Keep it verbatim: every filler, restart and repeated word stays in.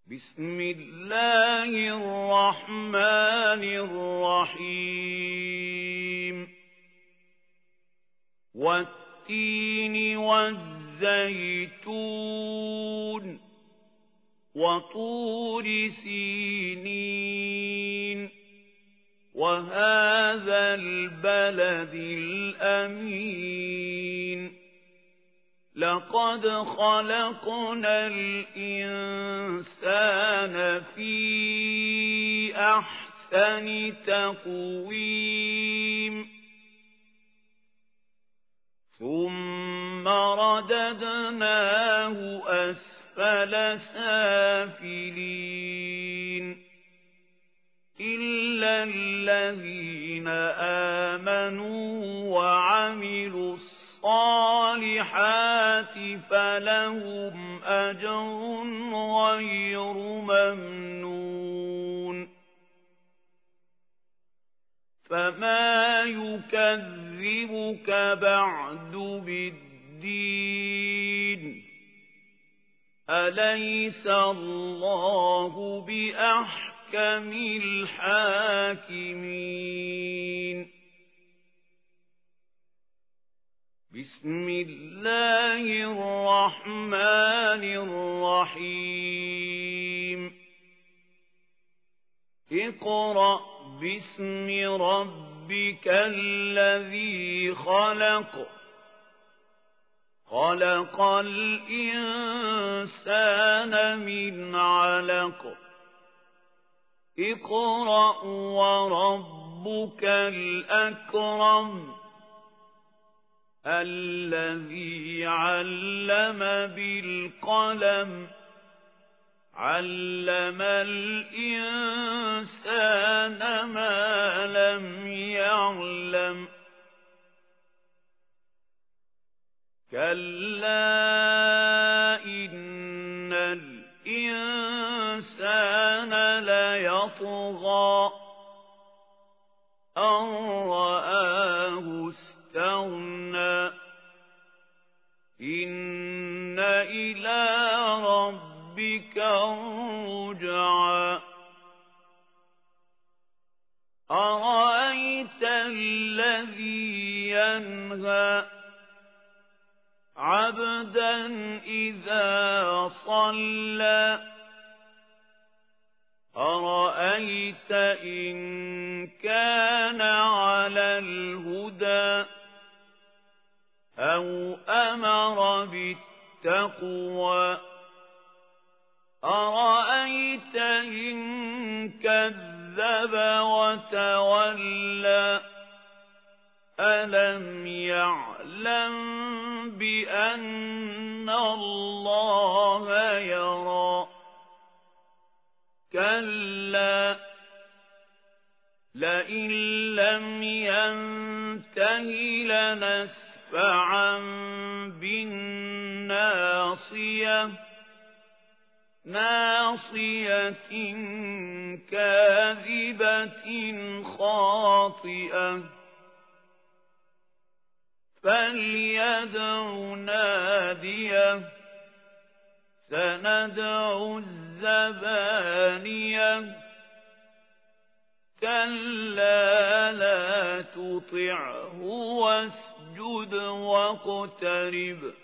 بسم الله الرحمن الرحيم والتين والزيتون وطور سينين وهذا البلد الأمين لقد خلقنا الإنسان في أحسن تقويم ثم رددناه أسفل سافلين إلا الذين آمنوا وعملوا الصالحات فلهم أجر غير ممنون فما يكذبك بعد بالدين أليس الله بأحكم الحاكمين بسم الله الرحمن الرحيم اقرأ باسم ربك الذي خلق خلق الإنسان من علق اقرأ وربك الأكرم الذي علم بالقلم علم الإنسان ما لم يعلم كلا إن الإنسان ليطغى أن رآه استغنى إن إلى ربك الرجعى أرأيت الذي ينهى عبدا إذا صلى أرأيت إن كان على الهدى أو أمر بالتقوى أرأيت إن كذب وتولى ألم يعلم بأن الله يرى كلا لئن لم ينته لنسفعا بالناصية ناصية كاذبة خاطئة فليدع ناديه سندع الزبانية كلا لا تطعه واسجد واقترب